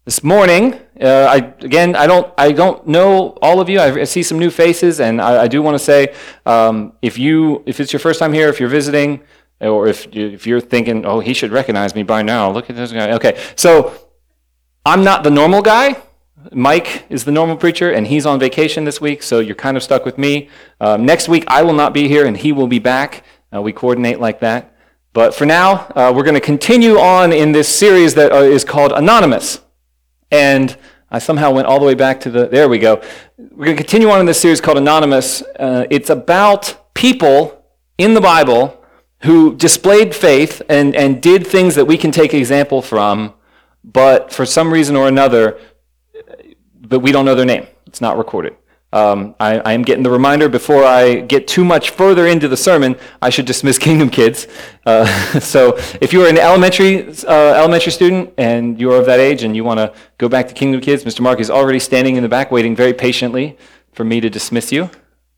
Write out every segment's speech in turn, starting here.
This morning, I don't know all of you. I see some new faces, and I do want to say, if it's your first time here, if you're visiting, or if you're thinking, oh, he should recognize me by now. Look at this guy. Okay, so I'm not the normal guy. Mike is the normal preacher, and he's on vacation this week, so you're kind of stuck with me. Next week, I will not be here, and he will be back. We coordinate like that. But for now, we're going to continue on in this series that is called Anonymous. And I somehow went all the way back to there we go. We're going to continue on in this series called Anonymous. It's about people in the Bible who displayed faith and did things that we can take example from, but for some reason or another, but we don't know their name. It's not recorded. I am getting the reminder before I get too much further into the sermon, I should dismiss Kingdom Kids. So if you are an elementary student and you are of that age and you want to go back to Kingdom Kids, Mr. Mark is already standing in the back waiting very patiently for me to dismiss you.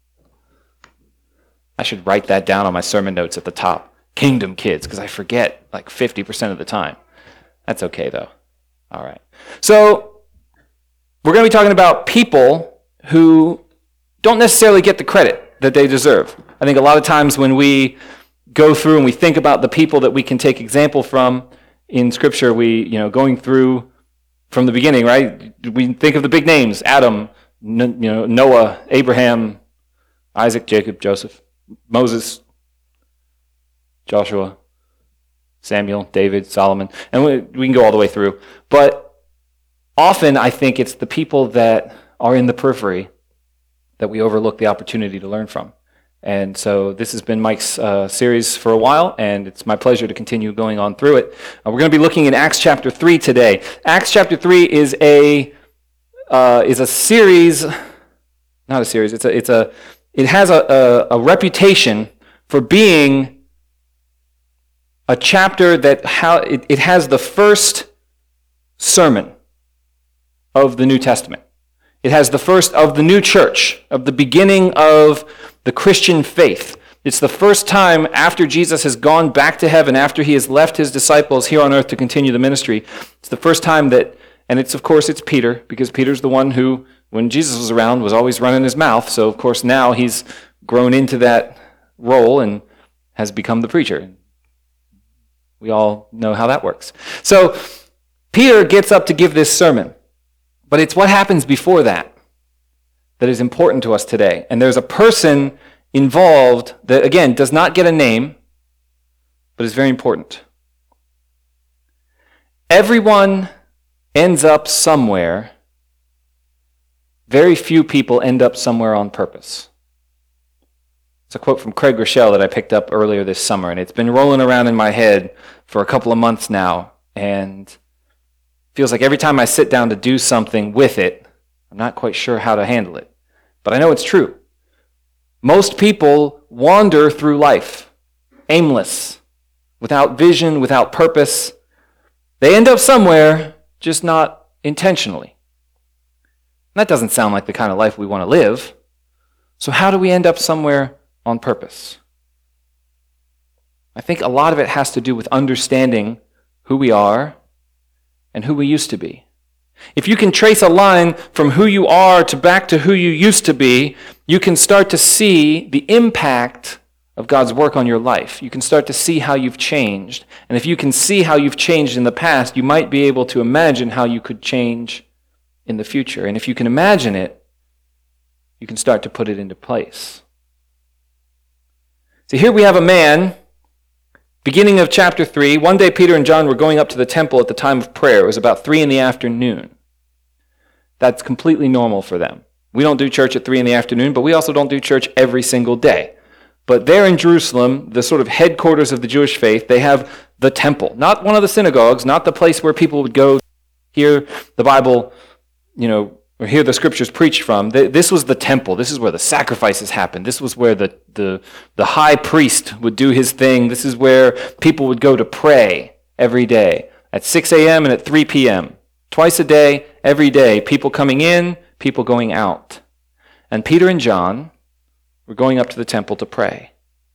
I should write that down on my sermon notes at the top. Kingdom Kids, because I forget like 50% of the time. That's okay though. All right. So we're going to be talking about people who don't necessarily get the credit that they deserve. I think a lot of times when we go through and we think about the people that we can take example from in Scripture, going through from the beginning, right? We think of the big names: Adam, Noah, Abraham, Isaac, Jacob, Joseph, Moses, Joshua, Samuel, David, Solomon, and we can go all the way through. But often I think it's the people that are in the periphery that we overlook the opportunity to learn from. And so this has been Mike's series for a while, and it's my pleasure to continue going on through it. We're going to be looking in Acts chapter 3 today. Acts chapter 3 is a series, not a series, it has a reputation for being a chapter that it has the first sermon of the New Testament. It has the first of the new church, of the beginning of the Christian faith. It's the first time after Jesus has gone back to heaven, after he has left his disciples here on earth to continue the ministry. It's the first time and it's Peter, because Peter's the one who, when Jesus was around, was always running his mouth. So of course now he's grown into that role and has become the preacher. We all know how that works. So Peter gets up to give this sermon. But it's what happens before that is important to us today. And there's a person involved that, again, does not get a name, but is very important. Everyone ends up somewhere. Very few people end up somewhere on purpose. It's a quote from Craig Rochelle that I picked up earlier this summer, and it's been rolling around in my head for a couple of months now, and feels like every time I sit down to do something with it, I'm not quite sure how to handle it. But I know it's true. Most people wander through life, aimless, without vision, without purpose. They end up somewhere, just not intentionally. And that doesn't sound like the kind of life we want to live. So how do we end up somewhere on purpose? I think a lot of it has to do with understanding who we are and who we used to be. If you can trace a line from who you are back to who you used to be, you can start to see the impact of God's work on your life. You can start to see how you've changed. And if you can see how you've changed in the past, you might be able to imagine how you could change in the future. And if you can imagine it, you can start to put it into place. So here we have a man. Beginning of chapter 3, one day Peter and John were going up to the temple at the time of prayer. It was about 3 p.m. That's completely normal for them. We don't do church at 3 p.m, but we also don't do church every single day. But there in Jerusalem, the sort of headquarters of the Jewish faith, they have the temple. Not one of the synagogues, not the place where people would go hear the Bible, or hear the scriptures preached from. This was the temple. This is where the sacrifices happened. This was where the high priest would do his thing. This is where people would go to pray every day at 6 a.m. and at 3 p.m. Twice a day, every day, people coming in, people going out. And Peter and John were going up to the temple to pray.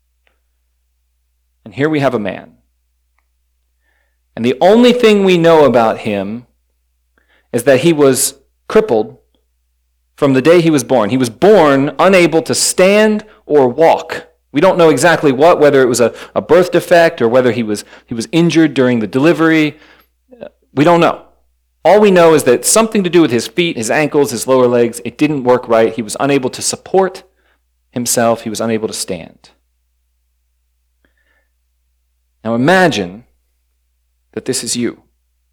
And here we have a man. And the only thing we know about him is that he was crippled from the day he was born. He was born unable to stand or walk. We don't know exactly whether it was a birth defect or whether he was injured during the delivery. We don't know. All we know is that something to do with his feet, his ankles, his lower legs, it didn't work right. He was unable to support himself. He was unable to stand. Now imagine that this is you.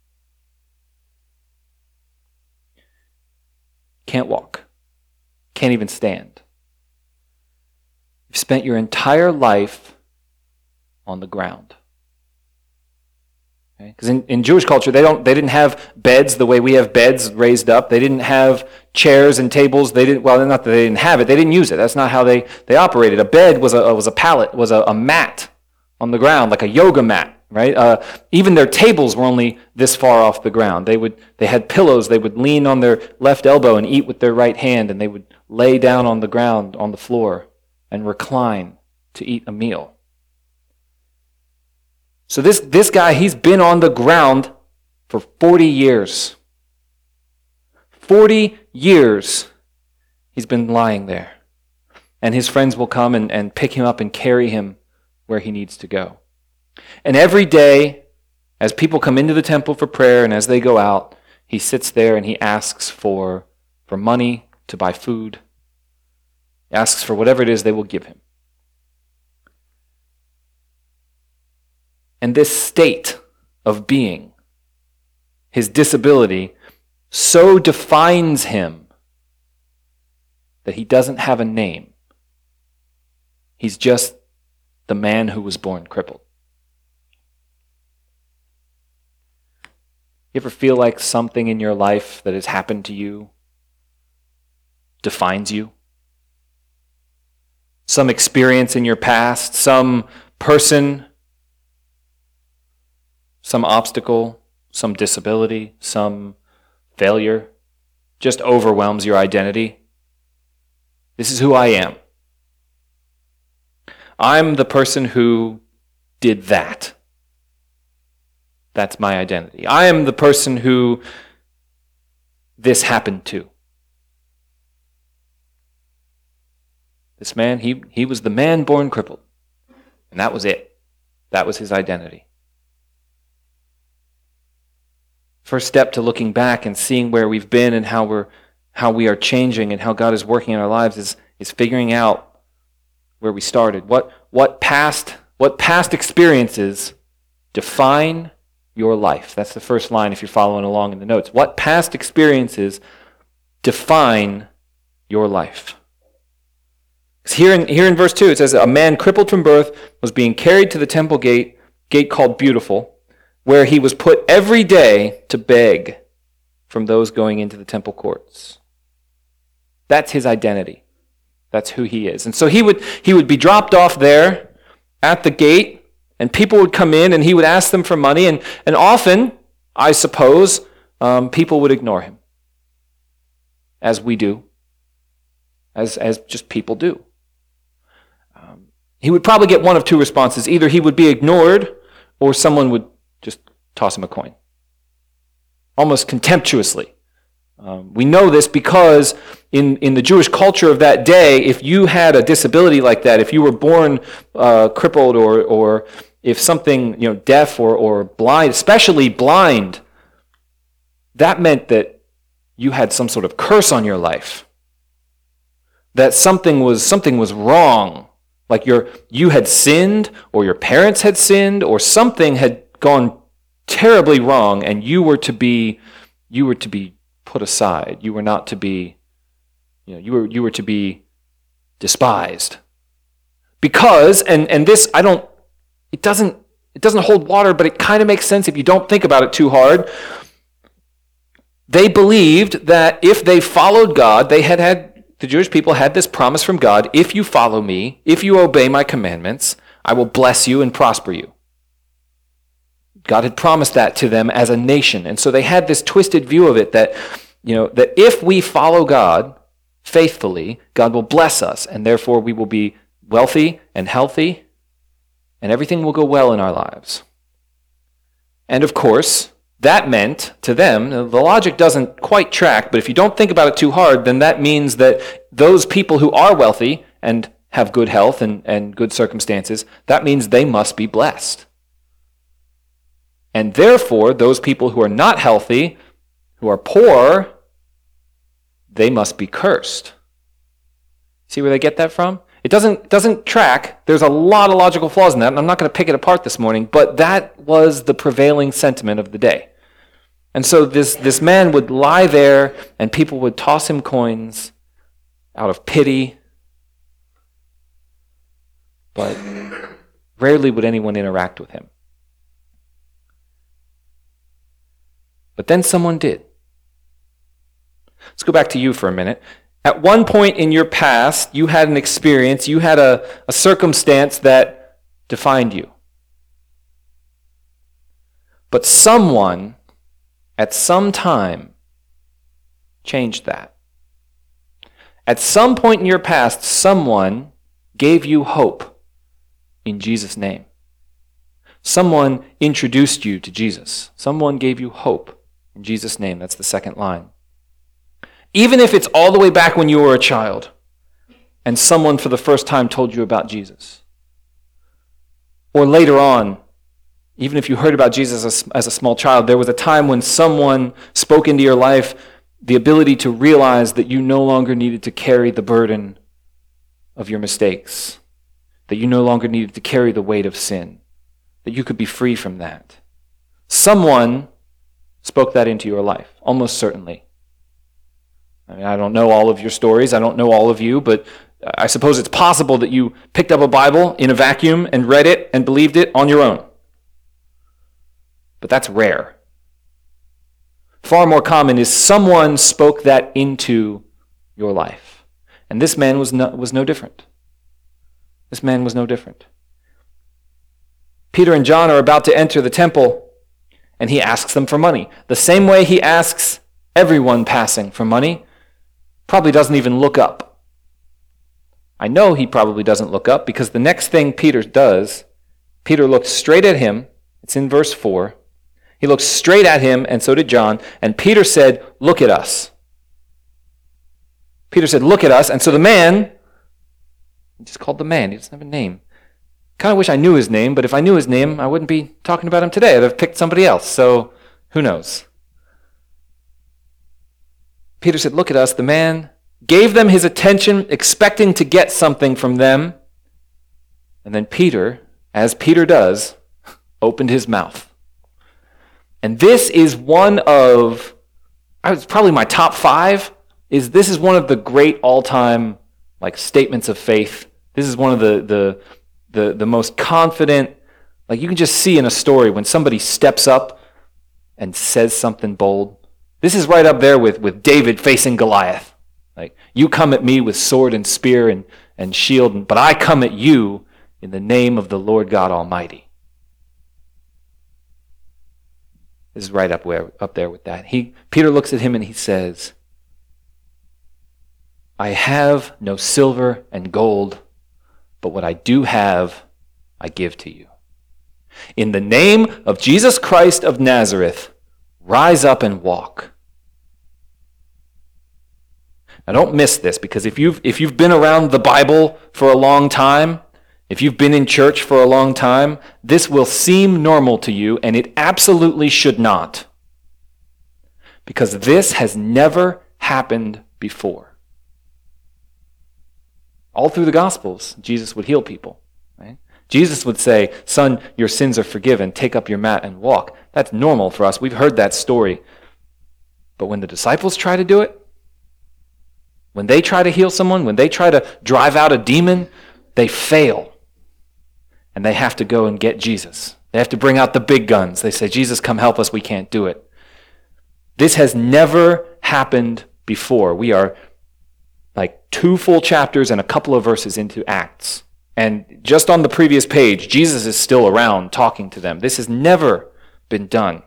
Can't walk. Can't even stand. You've spent your entire life on the ground. Because in Jewish culture, they didn't have beds the way we have beds raised up. They didn't have chairs and tables. Not that they didn't have it. They didn't use it. That's not how they operated. A bed was a pallet, was a mat on the ground, like a yoga mat, right? Even their tables were only this far off the ground. They had pillows. They would lean on their left elbow and eat with their right hand, and they would lay down on the ground, on the floor, and recline to eat a meal. So this guy, he's been on the ground for 40 years. 40 years he's been lying there. And his friends will come and pick him up and carry him where he needs to go. And every day, as people come into the temple for prayer and as they go out, he sits there and he asks for money to buy food. He asks for whatever it is they will give him. And this state of being, his disability, so defines him that he doesn't have a name. He's just the man who was born crippled. You ever feel like something in your life that has happened to you defines you? Some experience in your past, some person, some obstacle, some disability, some failure just overwhelms your identity. This is who I am. I'm the person who did that. That's my identity. I am the person who this happened to. This man, he was the man born crippled. And that was it. That was his identity. First step to looking back and seeing where we've been and how we are changing and how God is working in our lives is figuring out where we started. What past experiences define your life? That's the first line if you're following along in the notes. What past experiences define your life? Here in verse 2 it says, a man crippled from birth was being carried to the temple gate called Beautiful, where he was put every day to beg from those going into the temple courts. That's his identity. That's who he is. And so he would be dropped off there at the gate, and people would come in, and he would ask them for money, and often, I suppose, people would ignore him, as we do, as just people do. He would probably get one of two responses. Either he would be ignored, or someone would just toss him a coin, almost contemptuously. We know this because in the Jewish culture of that day, if you had a disability like that, if you were born crippled or if something, deaf or blind, especially blind, that meant that you had some sort of curse on your life. That something was wrong. Like you had sinned, or your parents had sinned, or something had gone terribly wrong, and you were to be put aside. You were not to be, you were to be despised. Because, and this, it doesn't hold water, but it kind of makes sense if you don't think about it too hard. They believed that if they followed God, the Jewish people had this promise from God: if you follow me, if you obey my commandments, I will bless you and prosper you. God had promised that to them as a nation. And so they had this twisted view of it that if we follow God faithfully, God will bless us, and therefore we will be wealthy and healthy, and everything will go well in our lives. And of course, That meant, to them, the logic doesn't quite track, but if you don't think about it too hard, then that means that those people who are wealthy and have good health and good circumstances, that means they must be blessed. And therefore, those people who are not healthy, who are poor, they must be cursed. See where they get that from? It doesn't track. There's a lot of logical flaws in that, and I'm not going to pick it apart this morning, but that was the prevailing sentiment of the day. And so this man would lie there, and people would toss him coins out of pity, but rarely would anyone interact with him. But then someone did. Let's go back to you for a minute. At one point in your past, you had an experience, you had a circumstance that defined you. But someone, at some time, changed that. At some point in your past, someone gave you hope in Jesus' name. Someone introduced you to Jesus. Someone gave you hope in Jesus' name. That's the second line. Even if it's all the way back when you were a child and someone for the first time told you about Jesus. Or later on, even if you heard about Jesus as a small child, there was a time when someone spoke into your life the ability to realize that you no longer needed to carry the burden of your mistakes, that you no longer needed to carry the weight of sin, that you could be free from that. Someone spoke that into your life, almost certainly. I mean, I don't know all of your stories, I don't know all of you, but I suppose it's possible that you picked up a Bible in a vacuum and read it and believed it on your own. But that's rare. Far more common is someone spoke that into your life. And this man was no different. This man was no different. Peter and John are about to enter the temple, and he asks them for money. The same way he asks everyone passing for money. Probably doesn't even look up. I know he probably doesn't look up because the next thing Peter does, Peter looked straight at him. It's in verse 4. He looked straight at him, and so did John. And Peter said, "Look at us." Peter said, "Look at us." And so the man, just called the man. He doesn't have a name. Kind of wish I knew his name, but if I knew his name, I wouldn't be talking about him today. I'd have picked somebody else. So who knows? Peter said, "Look at us." The man gave them his attention, expecting to get something from them. And then Peter, as Peter does, opened his mouth. And this is one of, it's probably my top 5, this is one of the great all-time statements of faith. This is one of the most confident, you can just see in a story when somebody steps up and says something bold. This is right up there with David facing Goliath. You come at me with sword and spear and shield, but I come at you in the name of the Lord God Almighty. This is right up there with that. Peter looks at him and he says, "I have no silver and gold, but what I do have, I give to you. In the name of Jesus Christ of Nazareth, rise up and walk." Now don't miss this, because if you've been around the Bible for a long time, if you've been in church for a long time, this will seem normal to you, and it absolutely should not. Because this has never happened before. All through the Gospels, Jesus would heal people. Right? Jesus would say, "Son, your sins are forgiven. Take up your mat and walk." That's normal for us. We've heard that story. But when the disciples try to do it, when they try to heal someone, when they try to drive out a demon, they fail. And they have to go and get Jesus. They have to bring out the big guns. They say, "Jesus, come help us. We can't do it." This has never happened before. We are 2 full chapters and a couple of verses into Acts. And just on the previous page, Jesus is still around talking to them. This has never been done.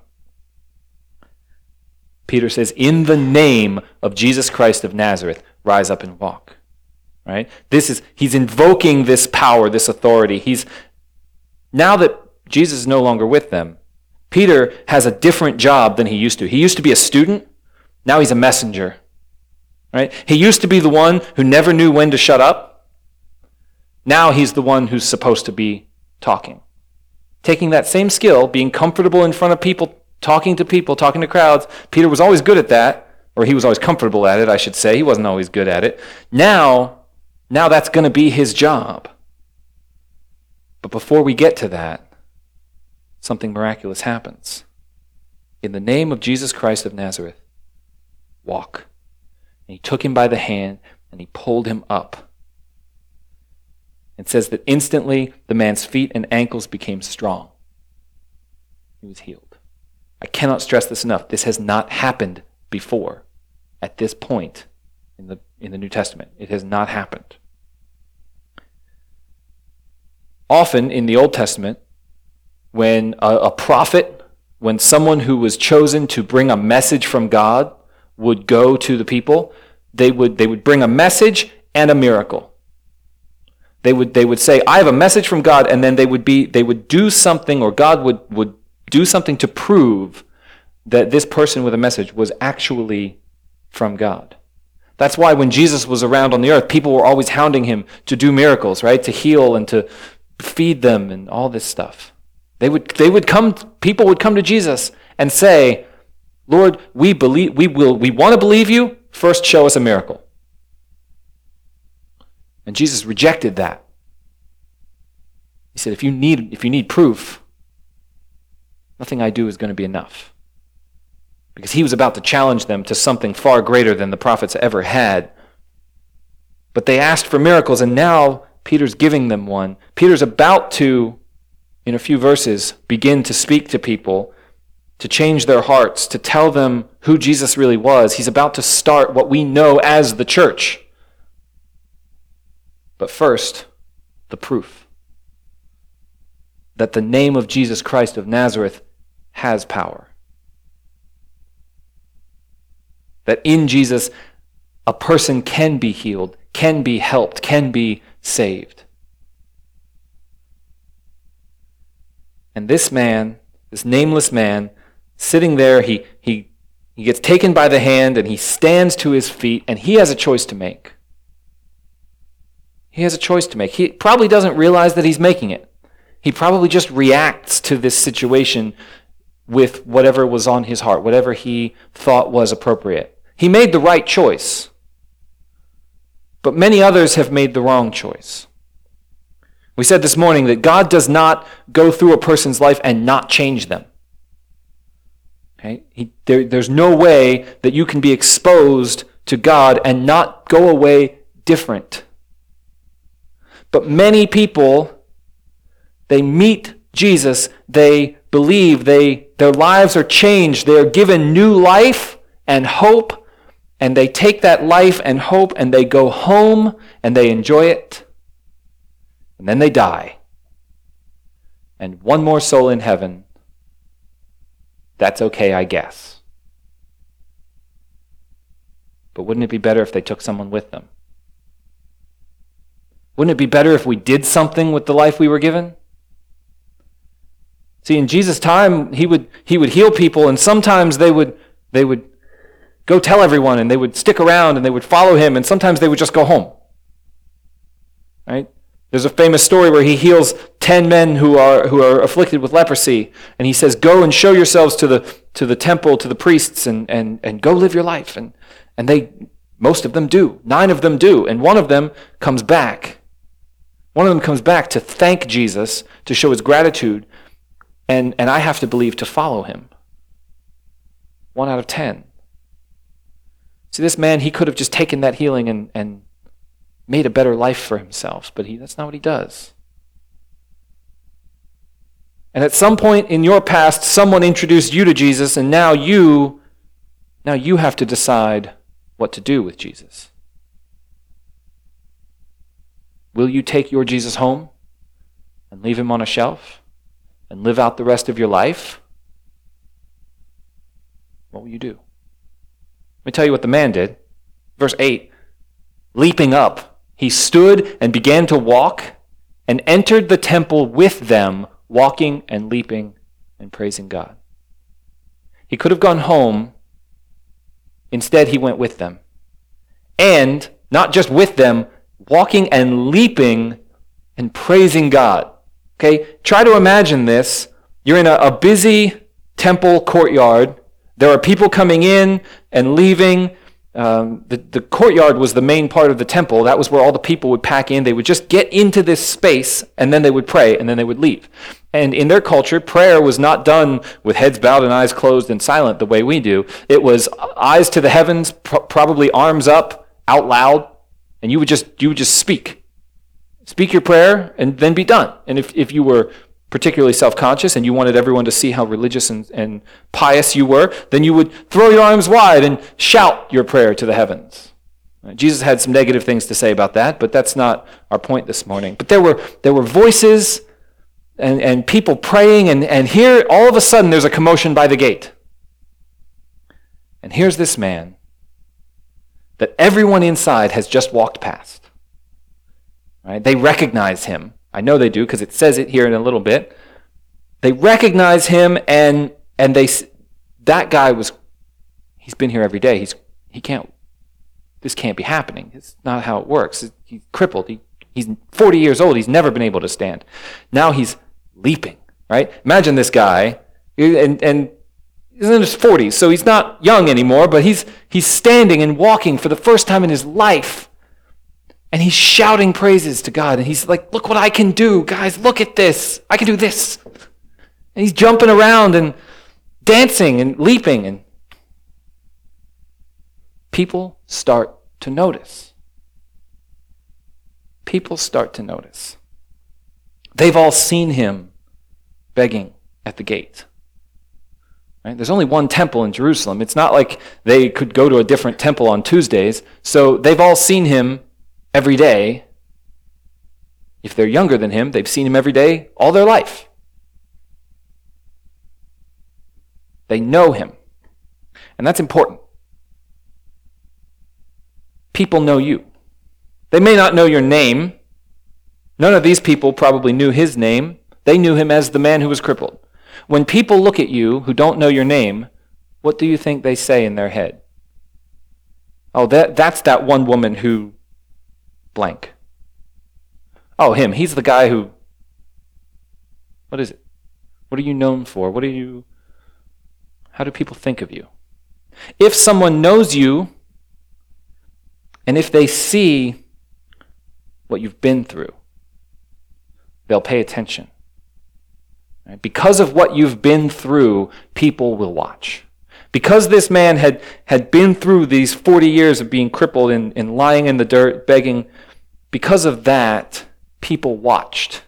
Peter says, "In the name of Jesus Christ of Nazareth, rise up and walk." Right? He's invoking this power, this authority. Now that Jesus is no longer with them, Peter has a different job than he used to. He used to be a student. Now he's a messenger. Right? He used to be the one who never knew when to shut up. Now he's the one who's supposed to be talking. Taking that same skill, being comfortable in front of people, talking to crowds. Peter was always good at that, or he was always comfortable at it, I should say. He wasn't always good at it. Now that's going to be his job. But before we get to that, something miraculous happens. In the name of Jesus Christ of Nazareth, walk. And he took him by the hand and he pulled him up. It says that instantly the man's feet and ankles became strong. He was healed. I cannot stress this enough. This has not happened before at this point in the New Testament. It has not happened. Often in the Old Testament, when a prophet, when someone who was chosen to bring a message from God would go to the people, they would bring a message and a miracle. They would say, I have a message from God, and then they would do something, or God would do something to prove that this person with a message was actually from God. That's why when Jesus was around on the earth, people were always hounding him to do miracles, right? To heal and to feed them and all this stuff. People would come to Jesus and say, Lord, we want to believe you. First, show us a miracle. And Jesus rejected that. He said, if you need proof, nothing I do is going to be enough. Because he was about to challenge them to something far greater than the prophets ever had. But they asked for miracles, and now Peter's giving them one. Peter's about to, in a few verses, begin to speak to people, to change their hearts, to tell them who Jesus really was. He's about to start what we know as the church. But first, the proof that the name of Jesus Christ of Nazareth has power. That in Jesus, a person can be healed, can be helped, can be saved. And this man, this nameless man, sitting there, he gets taken by the hand and he stands to his feet, and he has a choice to make. He has a choice to make. He probably doesn't realize that he's making it. He probably just reacts to this situation with whatever was on his heart, whatever he thought was appropriate. He made the right choice. But many others have made the wrong choice. We said this morning that God does not go through a person's life and not change them. Okay? There's no way that you can be exposed to God and not go away different. But many people, they meet Jesus, they believe, their lives are changed, they are given new life and hope, and they take that life and hope and they go home and they enjoy it, and then they die. And one more soul in heaven, that's okay, I guess. But wouldn't it be better if they took someone with them? Wouldn't it be better if we did something with the life we were given? See, in Jesus' time, he would heal people, and sometimes they would go tell everyone, and they would stick around, and they would follow him, and sometimes they would just go home. Right? There's a famous story where he heals 10 men who are afflicted with leprosy, and he says, "Go and show yourselves to the temple, to the priests, and go live your life." And most of them do. 9 of them do, and one of them comes back. One of them comes back to thank Jesus, to show his gratitude, and I have to believe to follow him. 1 out of 10. See, this man, he could have just taken that healing and made a better life for himself, but that's not what he does. And at some point in your past, someone introduced you to Jesus, and now you have to decide what to do with Jesus. Will you take your Jesus home and leave him on a shelf and live out the rest of your life? What will you do? Let me tell you what the man did. Verse 8, leaping up, he stood and began to walk and entered the temple with them, walking and leaping and praising God. He could have gone home. Instead, he went with them. And not just with them, walking and leaping and praising God. Okay? Try to imagine this. You're in a busy temple courtyard. There are people coming in and leaving. The courtyard was the main part of the temple. That was where all the people would pack in. They would just get into this space, and then they would pray, and then they would leave. And in their culture, prayer was not done with heads bowed and eyes closed and silent the way we do. It was eyes to the heavens, probably arms up, out loud, and you would just speak. Speak your prayer, and then be done. And if you were particularly self-conscious and you wanted everyone to see how religious and pious you were, then you would throw your arms wide and shout your prayer to the heavens. Jesus had some negative things to say about that, but that's not our point this morning. But there were voices and people praying, and here, all of a sudden, there's a commotion by the gate. And here's this man that everyone inside has just walked past. Right? They recognize him. I know they do because it says it here in a little bit. They recognize him, and that guy he's been here every day. This can't be happening. It's not how it works. He's crippled. He's 40 years old. He's never been able to stand. Now he's leaping, right? Imagine this guy, and he's in his 40s, so he's not young anymore, but he's standing and walking for the first time in his life. And he's shouting praises to God. And he's like, look what I can do. Guys, look at this. I can do this. And he's jumping around and dancing and leaping. And people start to notice. People start to notice. They've all seen him begging at the gate. Right? There's only one temple in Jerusalem. It's not like they could go to a different temple on Tuesdays. So they've all seen him every day. If they're younger than him, they've seen him every day all their life. They know him. And that's important. People know you. They may not know your name. None of these people probably knew his name. They knew him as the man who was crippled. When people look at you who don't know your name, what do you think they say in their head? Oh, that's that one woman who blank. Oh, him. He's the guy who... What is it? What are you known for? How do people think of you? If someone knows you, and if they see what you've been through, they'll pay attention. Right? Because of what you've been through, people will watch. Because this man had been through these 40 years of being crippled and lying in the dirt, begging, because of that, people watched.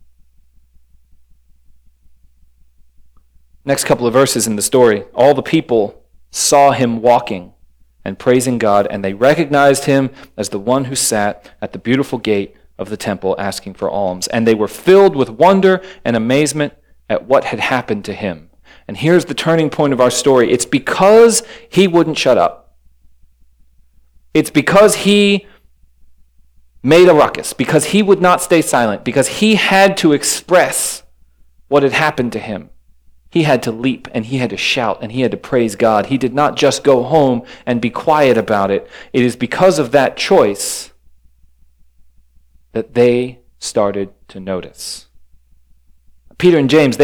Next couple of verses in the story, all the people saw him walking and praising God, and they recognized him as the one who sat at the beautiful gate of the temple asking for alms. And they were filled with wonder and amazement at what had happened to him. And here's the turning point of our story. It's because he wouldn't shut up. It's because he made a ruckus, because he would not stay silent, because he had to express what had happened to him. He had to leap, and he had to shout, and he had to praise God. He did not just go home and be quiet about it. It is because of that choice that they started to notice. Peter and John,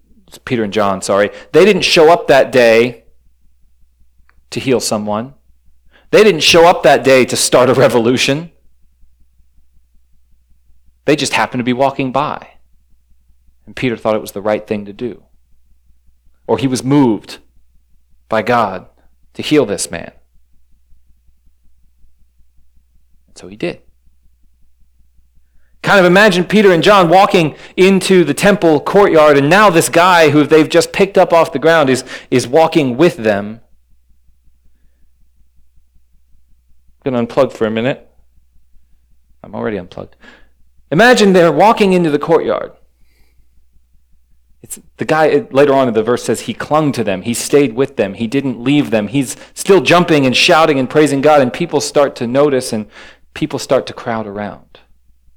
they didn't show up that day to heal someone. They didn't show up that day to start a revolution. They just happened to be walking by. And Peter thought it was the right thing to do. Or he was moved by God to heal this man. And so he did. Kind of imagine Peter and John walking into the temple courtyard, and now this guy who they've just picked up off the ground is walking with them. I'm going to unplug for a minute. I'm already unplugged. Imagine they're walking into the courtyard. It's the guy later on in the verse says he clung to them. He stayed with them. He didn't leave them. He's still jumping and shouting and praising God, and people start to notice and people start to crowd around.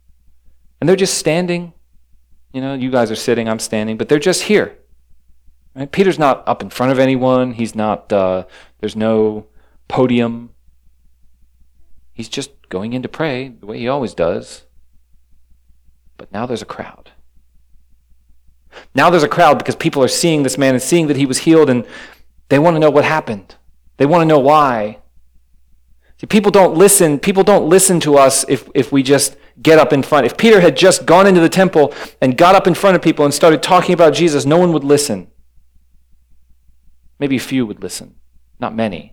And they're just standing. You know, you guys are sitting, I'm standing, but they're just here. Right? Peter's not up in front of anyone. He's not, there's no podium. He's just going in to pray the way he always does. But now there's a crowd. Now there's a crowd because people are seeing this man and seeing that he was healed, and they want to know what happened. They want to know why. See, people don't listen to us if we just get up in front. If Peter had just gone into the temple and got up in front of people and started talking about Jesus, no one would listen. Maybe a few would listen, not many.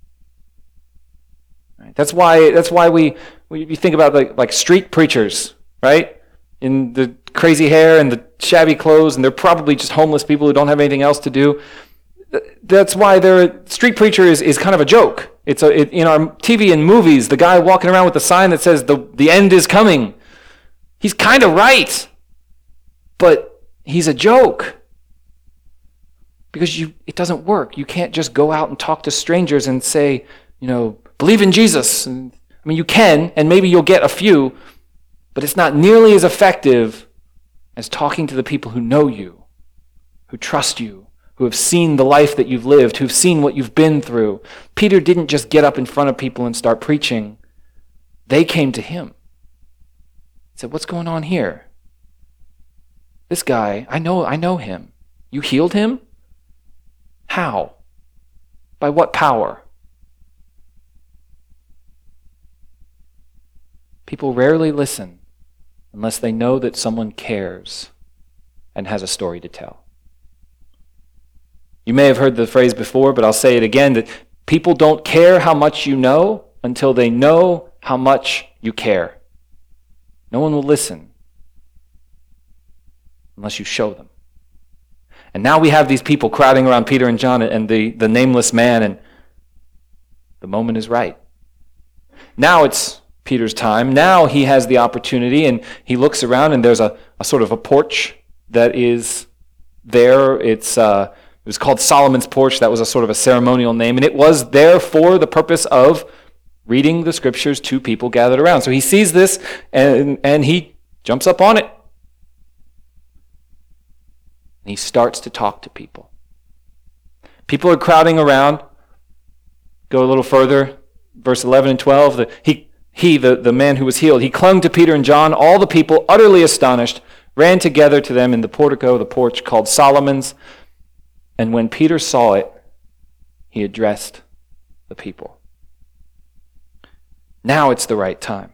Right? That's why we think about like street preachers, right? In the crazy hair and the shabby clothes, and they're probably just homeless people who don't have anything else to do. That's why street preacher is kind of a joke. In our TV and movies, the guy walking around with the sign that says the end is coming. He's kind of right, but he's a joke. Because it doesn't work. You can't just go out and talk to strangers and say, believe in Jesus. You can, and maybe you'll get a few, but it's not nearly as effective as talking to the people who know you, who trust you, who have seen the life that you've lived, who've seen what you've been through. Peter didn't just get up in front of people and start preaching. They came to him. He said, what's going on here? This guy, I know him. You healed him? How? By what power? People rarely listen unless they know that someone cares and has a story to tell. You may have heard the phrase before, but I'll say it again, that people don't care how much you know until they know how much you care. No one will listen unless you show them. And now we have these people crowding around Peter and John and the nameless man, and the moment is right. Now it's Peter's time. Now he has the opportunity, and he looks around, and there's a sort of a porch that is there. It was called Solomon's Porch. That was a sort of a ceremonial name, and it was there for the purpose of reading the scriptures to people gathered around. So he sees this, and he jumps up on it. And he starts to talk to people. People are crowding around. Go a little further, verse 11 and 12. The man who was healed, he clung to Peter and John. All the people, utterly astonished, ran together to them in the portico, the porch called Solomon's. And when Peter saw it, he addressed the people. Now it's the right time.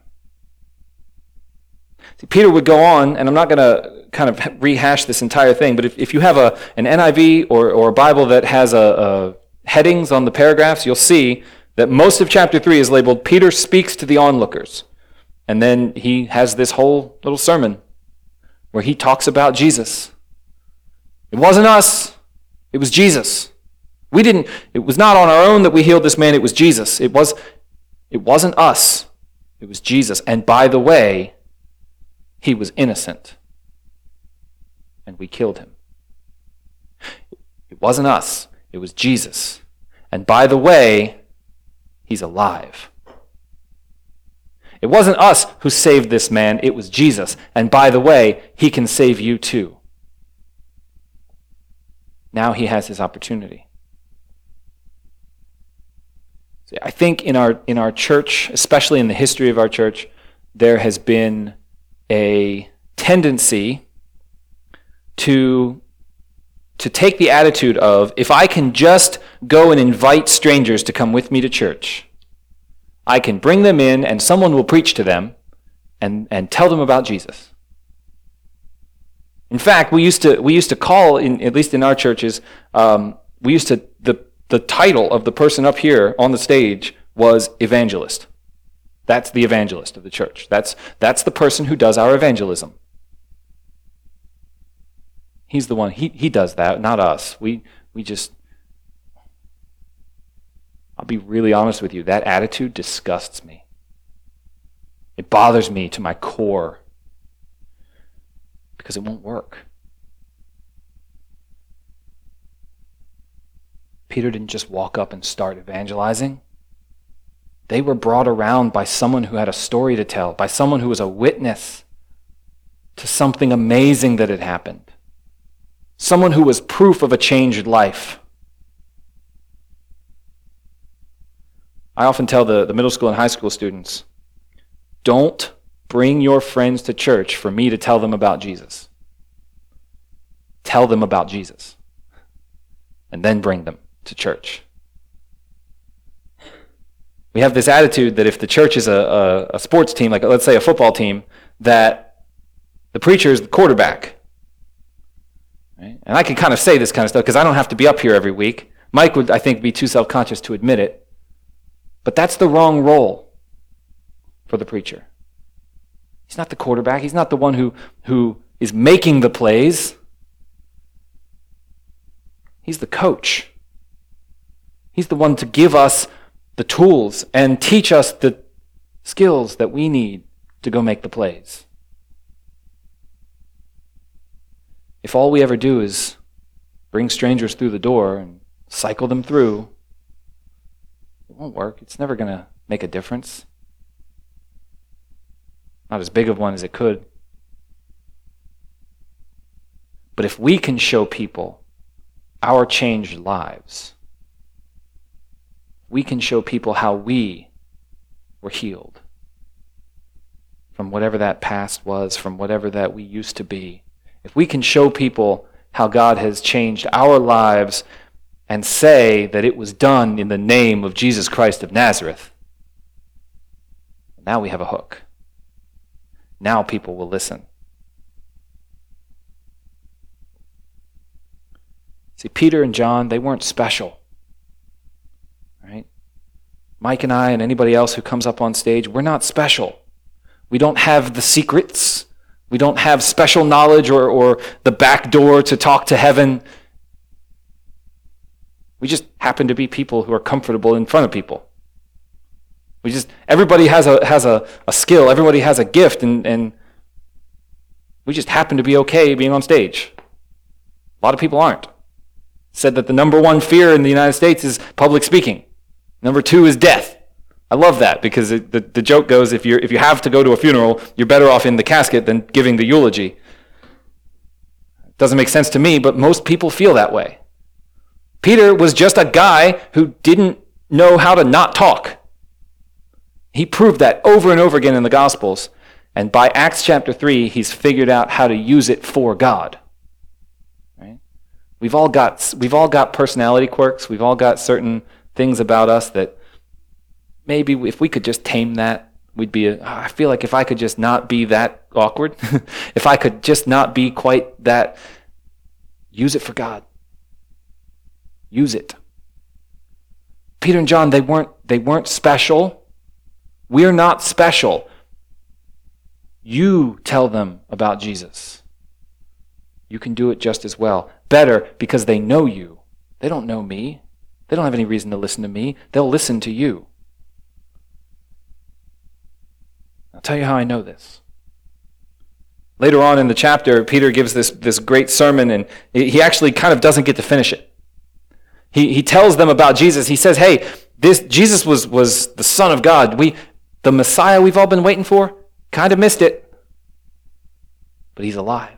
See, Peter would go on, and I'm not going to kind of rehash this entire thing, but if you have an NIV or a Bible that has headings on the paragraphs, you'll see that most of chapter 3 is labeled Peter speaks to the onlookers. And then he has this whole little sermon where he talks about Jesus. It wasn't us. It was Jesus. It was not on our own that we healed this man. It was Jesus. It wasn't us. It was Jesus. And by the way, he was innocent. And we killed him. It wasn't us. It was Jesus. And by the way, he's alive. It wasn't us who saved this man. It was Jesus. And by the way, he can save you too. Now he has his opportunity. See, I think in our church, especially in the history of our church, there has been a tendency to take the attitude of, if I can just go and invite strangers to come with me to church, I can bring them in and someone will preach to them and tell them about Jesus. In fact, we used to call, at least in our churches, the title of the person up here on the stage was evangelist. That's the evangelist of the church. That's the person who does our evangelism. He's the one, he does that, not us. I'll be really honest with you, that attitude disgusts me. It bothers me to my core because it won't work. Peter didn't just walk up and start evangelizing. They were brought around by someone who had a story to tell, by someone who was a witness to something amazing that had happened. someone who was proof of a changed life. I often tell the middle school and high school students, don't bring your friends to church for me to tell them about Jesus. Tell them about Jesus, and then bring them to church. We have this attitude that if the church is a sports team, like let's say a football team, that the preacher is the quarterback. Right? And I can kind of say this kind of stuff because I don't have to be up here every week. Mike would, I think, be too self-conscious to admit it. But that's the wrong role for the preacher. He's not the quarterback. He's not the one who is making the plays. He's the coach. He's the one to give us the tools and teach us the skills that we need to go make the plays. If all we ever do is bring strangers through the door and cycle them through, it won't work. It's never going to make a difference. Not as big of one as it could. But if we can show people our changed lives, we can show people how we were healed from whatever that past was, from whatever that we used to be. If we can show people how God has changed our lives and say that it was done in the name of Jesus Christ of Nazareth, now we have a hook. Now people will listen. See, Peter and John, they weren't special. Right? Mike and I and anybody else who comes up on stage, we're not special. We don't have the secrets. We don't have special knowledge or the back door to talk to heaven. We just happen to be people who are comfortable in front of people. Everybody has a skill, everybody has a gift, and we just happen to be okay being on stage. A lot of people aren't. Said that the number one fear in the United States is public speaking. Number 2 is death. I love that because the joke goes, if you have to go to a funeral, you're better off in the casket than giving the eulogy. It doesn't make sense to me, but most people feel that way. Peter was just a guy who didn't know how to not talk. He proved that over and over again in the Gospels. And by Acts chapter 3, he's figured out how to use it for God. Right? We've all got personality quirks. We've all got certain things about us that maybe if we could just tame that, I feel like if I could just not be that awkward, if I could just not be quite that, use it for God. Use it. Peter and John, they weren't special. We're not special. You tell them about Jesus. You can do it just as well. Better, because they know you. They don't know me. They don't have any reason to listen to me. They'll listen to you. I'll tell you how I know this. Later on in the chapter, Peter gives this great sermon, and he actually kind of doesn't get to finish it. He tells them about Jesus. He says, hey, Jesus was the Son of God. The Messiah we've all been waiting for, kind of missed it, but he's alive.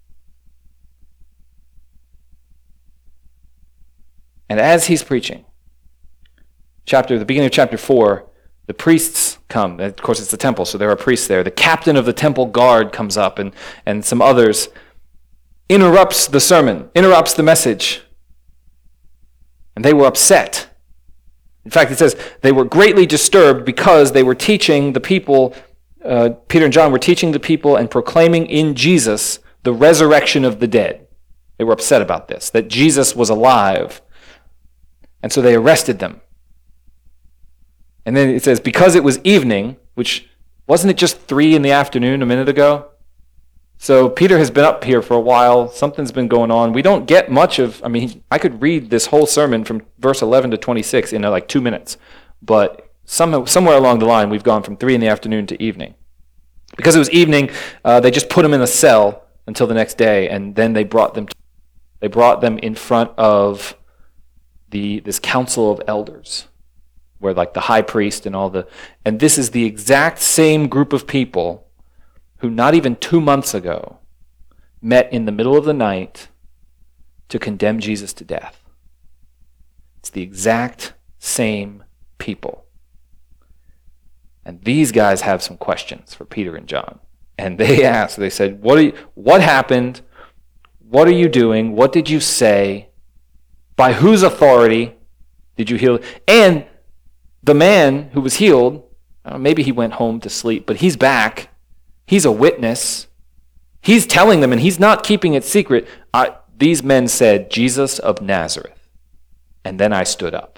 And as he's preaching, the beginning of chapter 4, the priests come. Of course, it's the temple, so there are priests there. The captain of the temple guard comes up, and some others, interrupts the sermon, interrupts the message. And they were upset. In fact, it says they were greatly disturbed because they were teaching the people, Peter and John were teaching the people and proclaiming in Jesus the resurrection of the dead. They were upset about this, that Jesus was alive. And so they arrested them. And then it says, because it was evening, which wasn't it just 3 p.m. a minute ago? So Peter has been up here for a while. Something's been going on. We don't get much I could read this whole sermon from verse 11 to 26 in like 2 minutes. But somewhere along the line, we've gone from 3 p.m. to evening. Because it was evening, they just put him in a cell until the next day, and then they brought them in front of this council of elders, where like the high priest and this is the exact same group of people who not even 2 months ago met in the middle of the night to condemn Jesus to death. It's the exact same people. And these guys have some questions for Peter and John. And they said, what happened? What are you doing? What did you say? By whose authority did you heal? And the man who was healed, maybe he went home to sleep, but he's back. He's a witness. He's telling them, and he's not keeping it secret. These men said, Jesus of Nazareth. And then I stood up.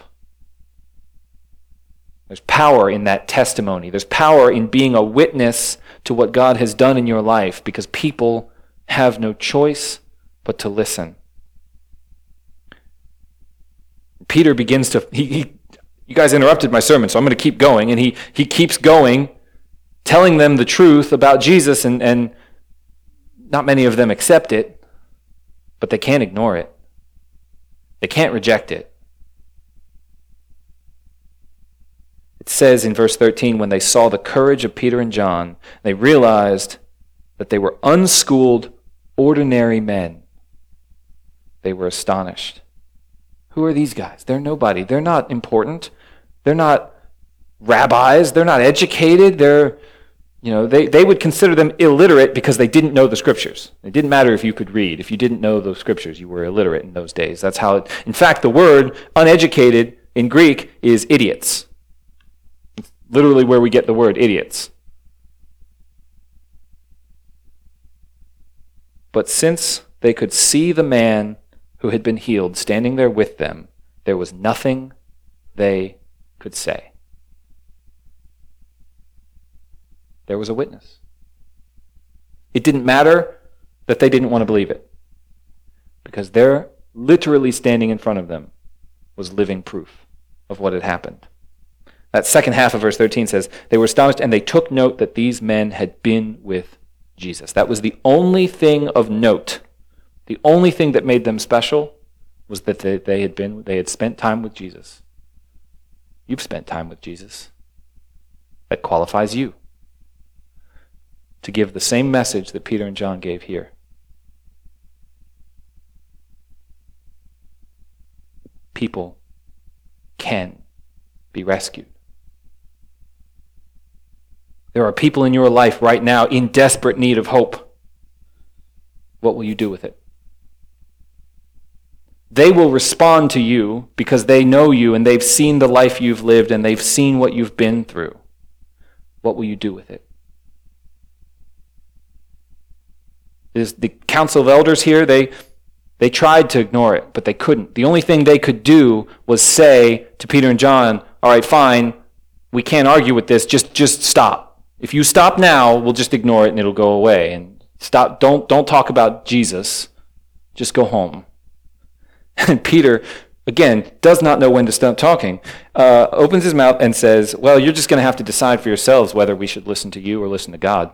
There's power in that testimony. There's power in being a witness to what God has done in your life, because people have no choice but to listen. Peter begins to, you guys interrupted my sermon, so I'm going to keep going. And he keeps going, telling them the truth about Jesus, and not many of them accept it, but they can't ignore it. They can't reject it. It says in verse 13, when they saw the courage of Peter and John, they realized that they were unschooled, ordinary men. They were astonished. Who are these guys? They're nobody. They're not important. They're not rabbis. They're not educated. They would consider them illiterate because they didn't know the scriptures. It didn't matter if you could read. If you didn't know the scriptures, you were illiterate in those days. That's how in fact, the word uneducated in Greek is idiots. It's literally where we get the word idiots. But since they could see the man who had been healed standing there with them, there was nothing they could say. There was a witness. It didn't matter that they didn't want to believe it, because there, literally standing in front of them, was living proof of what had happened. That second half of verse 13 says, they were astonished and they took note that these men had been with Jesus. That was the only thing of note. The only thing that made them special was that they had spent time with Jesus. You've spent time with Jesus. That qualifies you to give the same message that Peter and John gave here. People can be rescued. There are people in your life right now in desperate need of hope. What will you do with it? They will respond to you because they know you and they've seen the life you've lived and they've seen what you've been through. What will you do with it? The council of elders here, they tried to ignore it, but they couldn't. The only thing they could do was say to Peter and John, all right, fine, we can't argue with this, just stop. If you stop now, we'll just ignore it and it'll go away. And stop, don't talk about Jesus, just go home. And Peter, again, does not know when to stop talking, opens his mouth and says, well, you're just going to have to decide for yourselves whether we should listen to you or listen to God.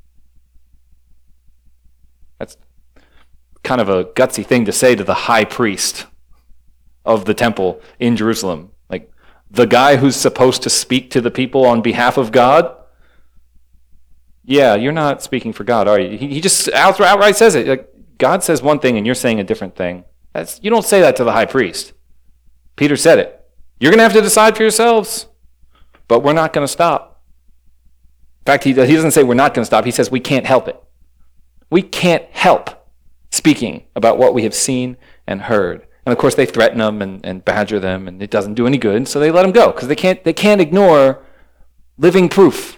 That's kind of a gutsy thing to say to the high priest of the temple in Jerusalem. Like, the guy who's supposed to speak to the people on behalf of God? Yeah, you're not speaking for God, are you? He just outright says it. Like, God says one thing and you're saying a different thing. You don't say that to the high priest. Peter said it. You're going to have to decide for yourselves, but we're not going to stop. In fact, he doesn't say we're not going to stop. He says we can't help it. We can't help speaking about what we have seen and heard. And of course, they threaten them and badger them, and it doesn't do any good, so they let them go because they can't ignore living proof.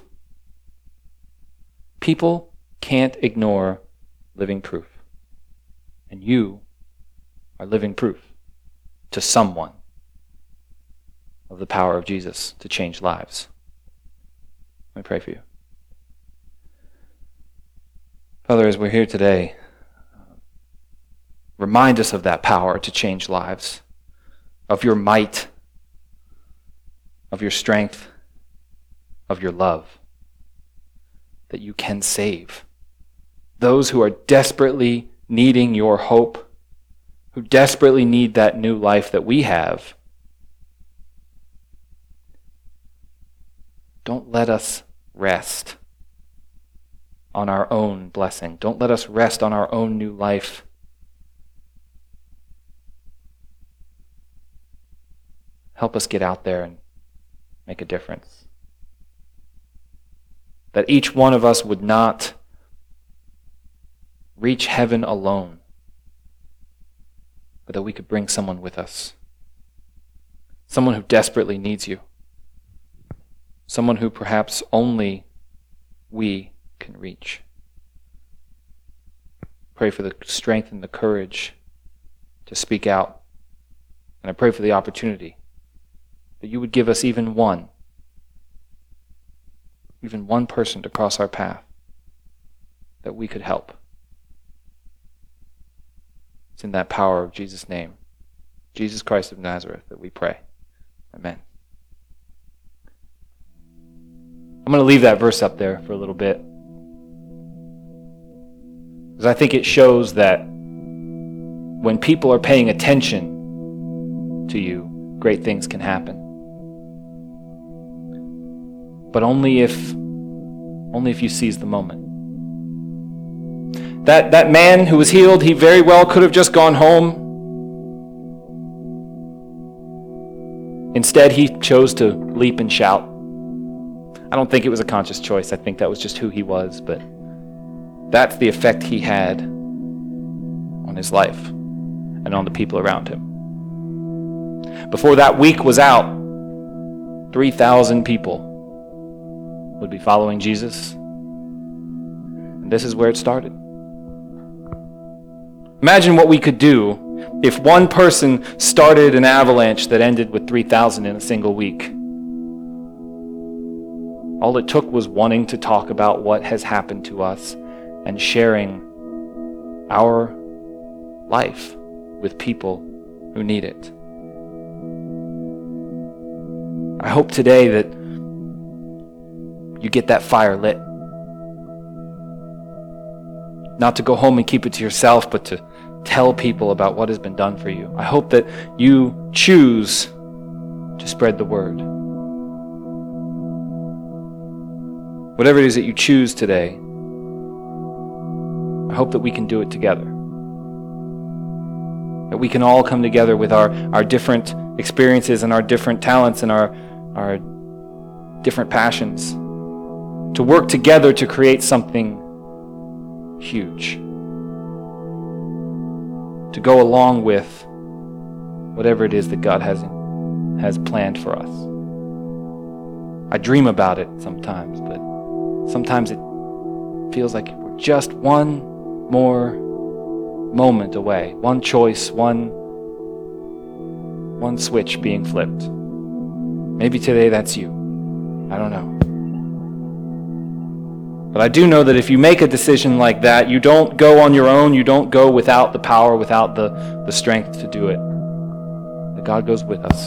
People can't ignore living proof. And you are living proof to someone of the power of Jesus to change lives. Let me pray for you. Father, as we're here today, remind us of that power to change lives, of your might, of your strength, of your love, that you can save those who are desperately needing your hope, who desperately need that new life that we have. Don't let us rest on our own blessing. Don't let us rest on our own new life. help us get out there and make a difference. That each one of us would not reach heaven alone, but that we could bring someone with us. Someone who desperately needs you. Someone who perhaps only we can reach. Pray for the strength and the courage to speak out. And I pray for the opportunity that you would give us even one person to cross our path that we could help. It's in that power of Jesus' name, Jesus Christ of Nazareth, that we pray. Amen. I'm going to leave that verse up there for a little bit, because I think it shows that when people are paying attention to you, great things can happen. But only if you seize the moment. That man who was healed, he very well could have just gone home. Instead, he chose to leap and shout. I don't think it was a conscious choice. I think that was just who he was, but that's the effect he had on his life and on the people around him. Before that week was out, 3,000 people would be following Jesus. And this is where it started. Imagine what we could do if one person started an avalanche that ended with 3,000 in a single week. All it took was wanting to talk about what has happened to us and sharing our life with people who need it. I hope today that you get that fire lit. Not to go home and keep it to yourself, but to tell people about what has been done for you. I hope that you choose to spread the word. Whatever it is that you choose today, I hope that we can do it together. That we can all come together with our different experiences and our different talents and our different passions to work together to create something huge. To go along with whatever it is that God has planned for us. I dream about it sometimes, but sometimes it feels like we're just one more moment away, one choice, one switch being flipped. Maybe today that's you. I don't know. But I do know that if you make a decision like that, you don't go on your own, you don't go without the power, without the strength to do it. That God goes with us.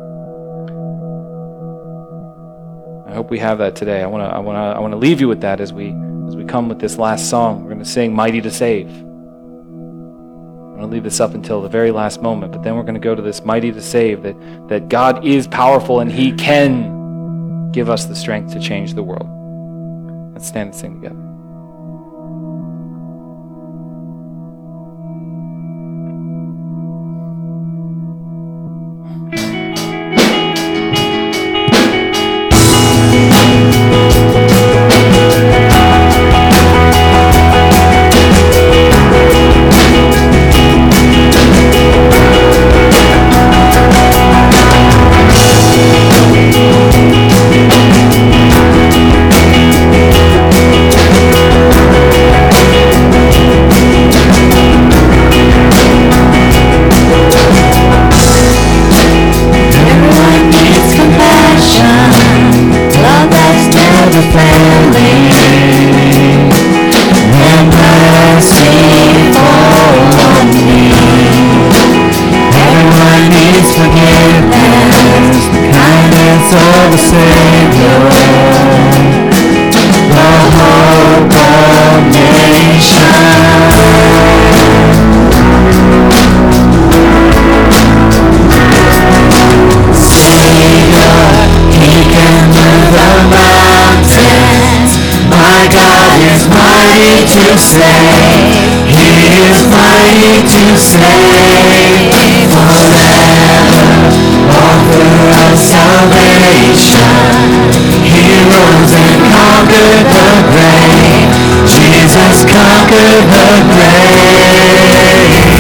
I hope we have that today. I want to leave you with that as we come with this last song. We're going to sing Mighty to Save. I'm going to leave this up until the very last moment, but then we're going to go to this Mighty to Save, that God is powerful and He can give us the strength to change the world. Let's stand and sing together. Save forever. author of salvation. He rose and conquered the grave. Jesus conquered the grave.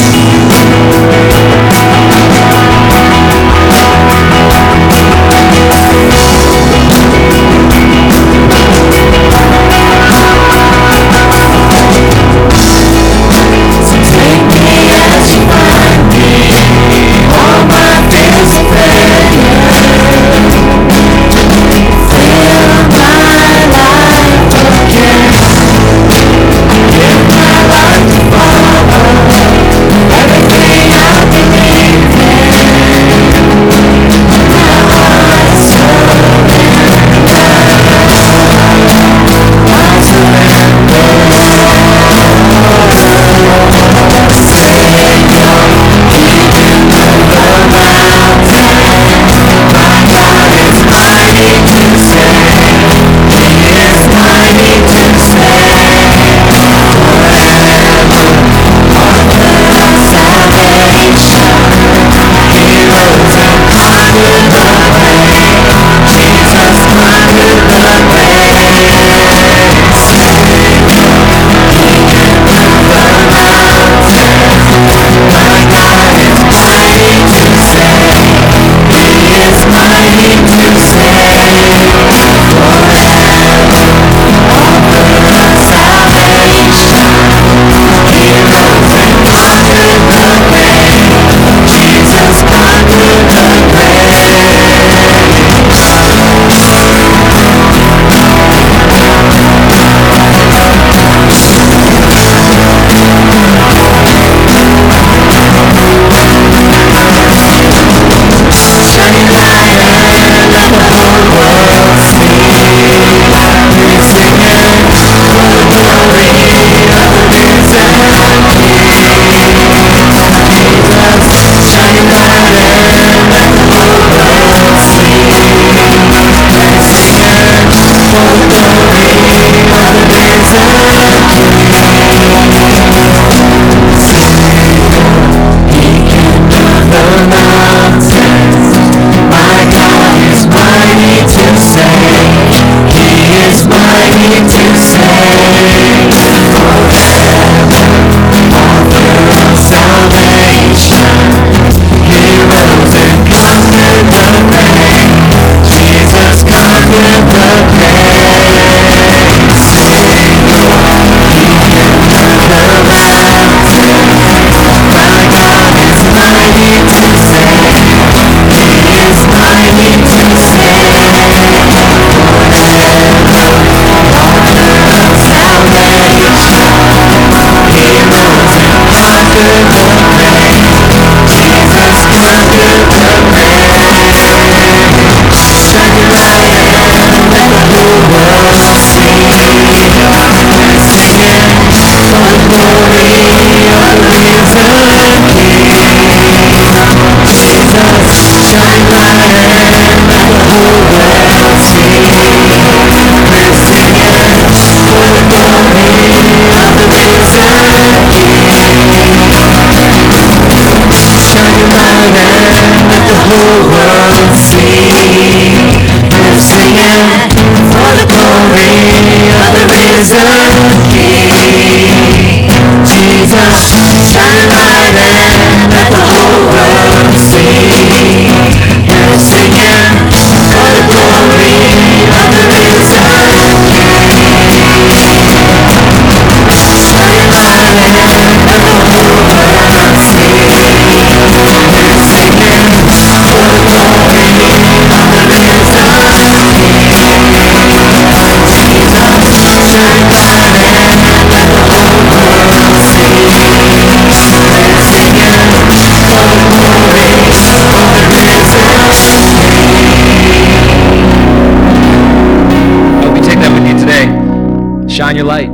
Shine your light.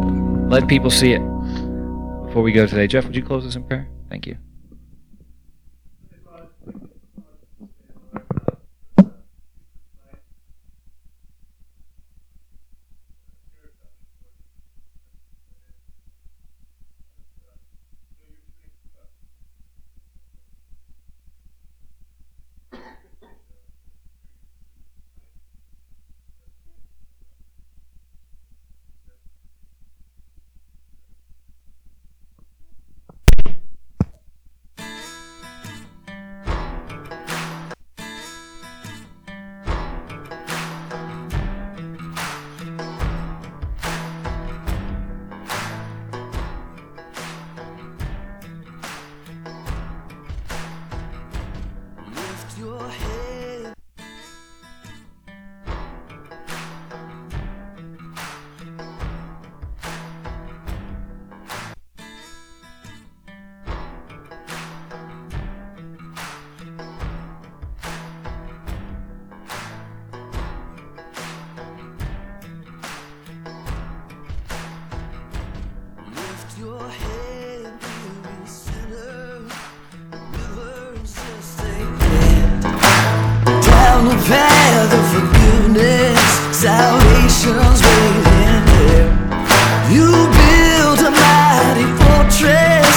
Let people see it. Before we go today, Jeff, would you close us in prayer? Thank you. salvation.